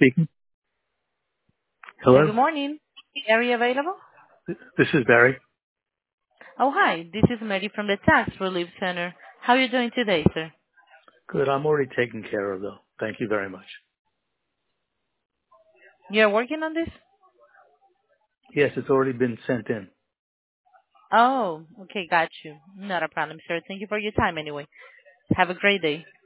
Speaking. Yeah, Hello, good morning. Are available? this is Barry. Oh, hi. This is Mary from the Tax Relief Center. How are you doing today, sir? Good. I'm already taken care of, though. Thank you very much. You're working on this? Yes, it's already been sent in. Oh, okay. Got you. Not a problem, sir. Thank you for your time anyway. Have a great day.